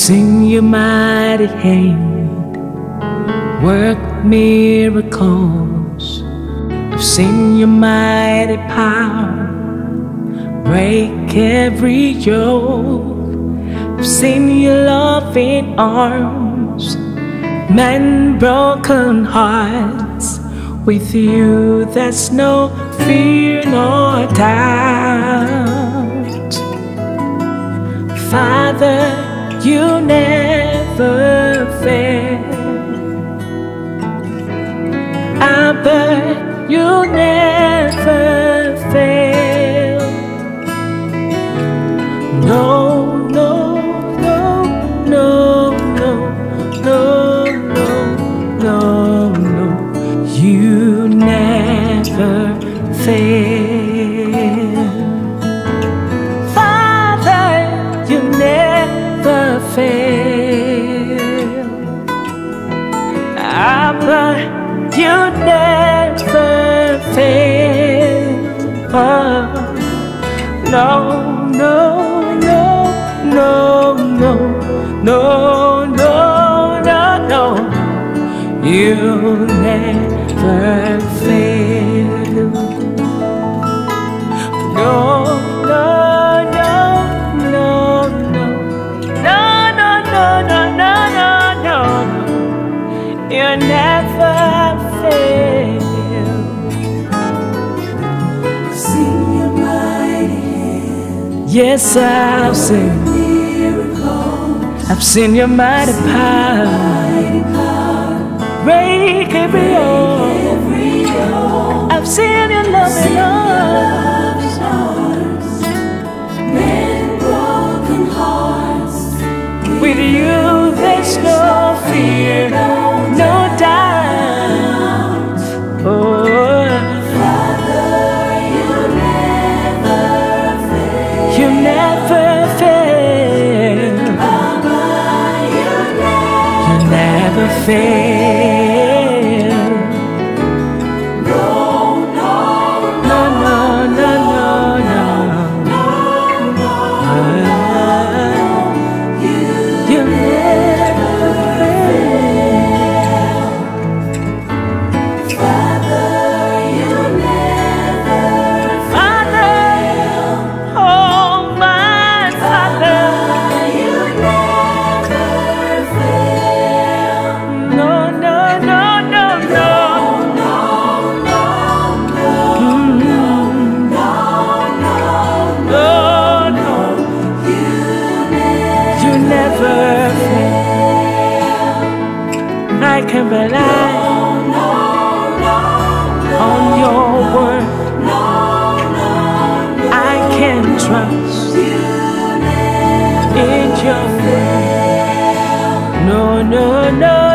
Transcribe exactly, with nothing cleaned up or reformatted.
seen your mighty hand work miracles. I've seen your mighty power break every yoke. I've seen your loving arms mend broken hearts. With you there's no fear nor doubt. Father, you never fail. Abba, you never fail. No, no, no, no, no, no, no, no, no. You never fail. Father, you never fail. Abba, you never fail. Oh, no, no, no, no, no, no, no, no, no. You never fail. No, no, no, no, no, no, no, no, no, no, no, no. You never fail. I've seen your mighty hand. Yes, I've seen miracles. I've seen your mighty power, Mighty power. break every yoke. I've seen your loving arms mend broken hearts. with you there's no fear, no doubt. Oh, Father, you never fail. you never fail. Abba, you never, You never fail. no, no, No, no, no, no, no. no, you, You never fail. Father, you never Father, oh my Father, you never fail. no, no, no, no, no. Mm. No, no, you never fail. I can rely on your word. I can trust in your word. No, no, no.